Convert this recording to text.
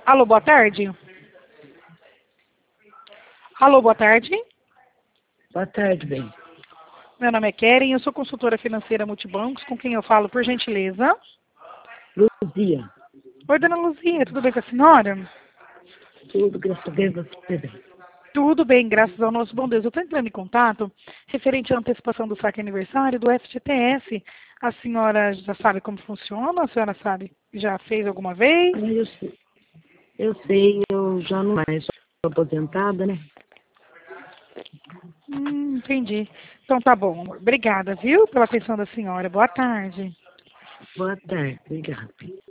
Alô, boa tarde. Alô, boa tarde. Boa tarde, bem. Meu nome é Keren, eu sou consultora financeira Multibancos, com quem eu falo, por gentileza. Luzia, Oi, dona Luzia, tudo bem com a senhora? tudo, graças a Deus, você bem. Tudo bem, graças ao nosso bom Deus. Eu estou entrando em contato referente à antecipação do saque aniversário do FGTS. A senhora já sabe como funciona? A senhora sabe? Já fez alguma vez? Eu já não mais sou aposentada, né? Entendi. Então tá bom, amor. Obrigada, viu, pela atenção da senhora. Boa tarde. Boa tarde, obrigada.